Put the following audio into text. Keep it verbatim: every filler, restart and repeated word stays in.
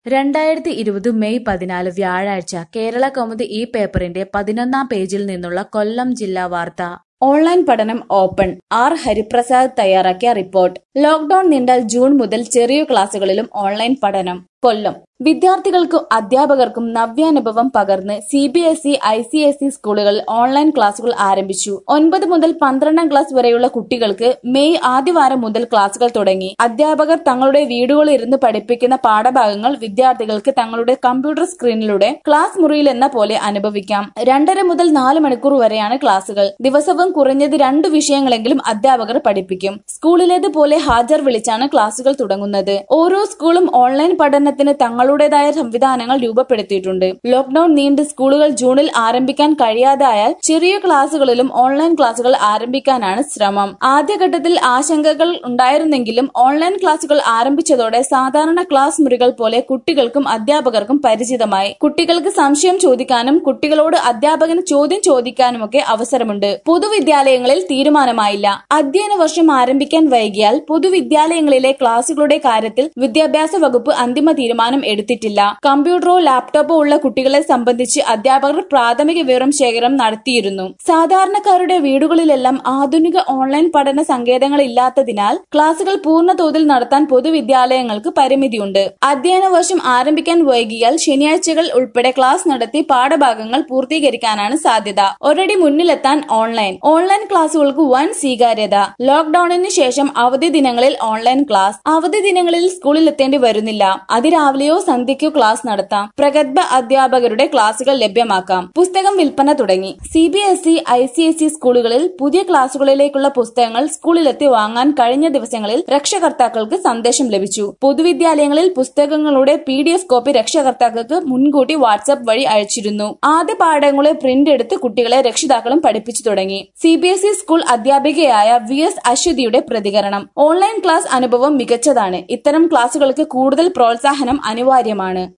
രണ്ടായിരത്തി ഇരുപത് മെയ് പതിനാല് വ്യാഴാഴ്ച കേരള കൗമുദി ഈ പേപ്പറിന്റെ പതിനൊന്നാം പേജിൽ നിന്നുള്ള കൊല്ലം ജില്ലാ വാർത്ത. ഓൺലൈൻ പഠനം ഓപ്പൺ. ആർ ഹരിപ്രസാദ് തയ്യാറാക്കിയ റിപ്പോർട്ട്. ലോക്ഡൌൺ നീണ്ടാൽ ജൂൺ മുതൽ ചെറിയ ക്ലാസുകളിലും ഓൺലൈൻ പഠനം. കൊല്ലം. വിദ്യാർത്ഥികൾക്കും അധ്യാപകർക്കും നവ്യാനുഭവം പകർന്ന് C B S E I C S E സ്കൂളുകളിൽ ഓൺലൈൻ ക്ലാസുകൾ ആരംഭിച്ചു. ഒൻപത് മുതൽ പന്ത്രണ്ടാം ക്ലാസ് വരെയുള്ള കുട്ടികൾക്ക് മെയ് ആദ്യവാരം മുതൽ ക്ലാസുകൾ തുടങ്ങി. അധ്യാപകർ തങ്ങളുടെ വീടുകളിൽ ഇരുന്ന് പഠിപ്പിക്കുന്ന പാഠഭാഗങ്ങൾ വിദ്യാർത്ഥികൾക്ക് തങ്ങളുടെ കമ്പ്യൂട്ടർ സ്ക്രീനിലൂടെ ക്ലാസ് മുറിയിലെന്ന പോലെ അനുഭവിക്കാം. രണ്ടര മുതൽ നാല് മണിക്കൂർ വരെയാണ് ക്ലാസുകൾ. ദിവസവും കുറഞ്ഞത് രണ്ടു വിഷയങ്ങളെങ്കിലും അധ്യാപകർ പഠിപ്പിക്കും. സ്കൂളിലേതുപോലെ ഹാജർ വിളിച്ചാണ് ക്ലാസുകൾ തുടങ്ങുന്നത്. ഓരോ സ്കൂളും ഓൺലൈൻ പഠനത്തിന് തങ്ങളുടേതായ സംവിധാനങ്ങൾ രൂപപ്പെടുത്തിയിട്ടുണ്ട്. ലോക്ഡൌൺ നീണ്ട് സ്കൂളുകൾ ജൂണിൽ ആരംഭിക്കാൻ കഴിയാതായാൽ ചെറിയ ക്ലാസുകളിലും ഓൺലൈൻ ക്ലാസുകൾ ആരംഭിക്കാനാണ് ശ്രമം. ആദ്യഘട്ടത്തിൽ ആശങ്കകൾ ഉണ്ടായിരുന്നെങ്കിലും ഓൺലൈൻ ക്ലാസുകൾ ആരംഭിച്ചതോടെ സാധാരണ ക്ലാസ് മുറികൾ പോലെ കുട്ടികൾക്കും അധ്യാപകർക്കും പരിചിതമായി. കുട്ടികൾക്ക് സംശയം ചോദിക്കാനും കുട്ടികളോട് അധ്യാപകന് ചോദ്യം ചോദിക്കാനുമൊക്കെ അവസരമുണ്ട്. പൊതുവിദ്യാലയങ്ങളിൽ തീരുമാനമായില്ല. അധ്യയന വർഷം ആരംഭിക്കാൻ വൈകിയാൽ പൊതുവിദ്യാലയങ്ങളിലെ ക്ലാസുകളുടെ കാര്യത്തിൽ വിദ്യാഭ്യാസ വകുപ്പ് അന്തിമ തീരുമാനം എടുത്തിട്ടില്ല. കമ്പ്യൂട്ടറോ ലാപ്ടോപ്പോ ഉള്ള കുട്ടികളെ സംബന്ധിച്ച് അധ്യാപകർ പ്രാഥമിക വിവരം ശേഖരണം നടത്തിയിരുന്നു. സാധാരണക്കാരുടെ വീടുകളിലെല്ലാം ആധുനിക ഓൺലൈൻ പഠന സങ്കേതങ്ങളില്ലാത്തതിനാൽ ക്ലാസുകൾ പൂർണ്ണ തോതിൽ നടത്താൻ പൊതുവിദ്യാലയങ്ങൾക്ക് പരിമിതിയുണ്ട്. അധ്യയന വർഷം ആരംഭിക്കാൻ വൈകിയാൽ ശനിയാഴ്ചകൾ ഉൾപ്പെടെ ക്ലാസ് നടത്തി പാഠഭാഗങ്ങൾ പൂർത്തീകരിക്കാനാണ് സാധ്യത. ഒരടി മുന്നിലെത്താൻ ഓൺലൈൻ. ഓൺലൈൻ ക്ലാസുകൾക്ക് വൻ സ്വീകാര്യത. ലോക്ഡൌണിന് ശേഷം അവധി ദിനങ്ങളിൽ ഓൺലൈൻ ക്ലാസ്. അവധി ദിനങ്ങളിൽ സ്കൂളിലെത്തേണ്ടി വരുന്നില്ല. അതിരാവിലെയോ സന്ധ്യയ്ക്കോ ക്ലാസ് നടത്താം. പ്രഗത്ഭ അധ്യാപകരുടെ ക്ലാസുകൾ ലഭ്യമാക്കാം. പുസ്തകം വിൽപ്പന തുടങ്ങി. C B S E I C S E സ്കൂളുകളിൽ പുതിയ ക്ലാസുകളിലേക്കുള്ള പുസ്തകങ്ങൾ സ്കൂളിലെത്തി വാങ്ങാൻ കഴിഞ്ഞ ദിവസങ്ങളിൽ രക്ഷകർത്താക്കൾക്ക് സന്ദേശം ലഭിച്ചു. പൊതുവിദ്യാലയങ്ങളിൽ പുസ്തകങ്ങളുടെ പി ഡി എഫ് കോപ്പി രക്ഷകർത്താക്കൾക്ക് മുൻകൂട്ടി വാട്സ്ആപ്പ് വഴി അയച്ചിരുന്നു. ആദ്യ പാഠങ്ങളെ പ്രിന്റ് എടുത്ത് കുട്ടികളെ രക്ഷിതാക്കളും പഠിപ്പിച്ചു തുടങ്ങി. C B S E school അധ്യാപികയായ വി എസ് അശ്വതിയുടെ പ്രതികരണം. ഓൺലൈൻ ക്ലാസ് അനുഭവം മികച്ചതാണ്. ഇത്തരം ക്ലാസുകൾക്ക് കൂടുതൽ പ്രോത്സാഹനം അനിവാര്യമാണ്.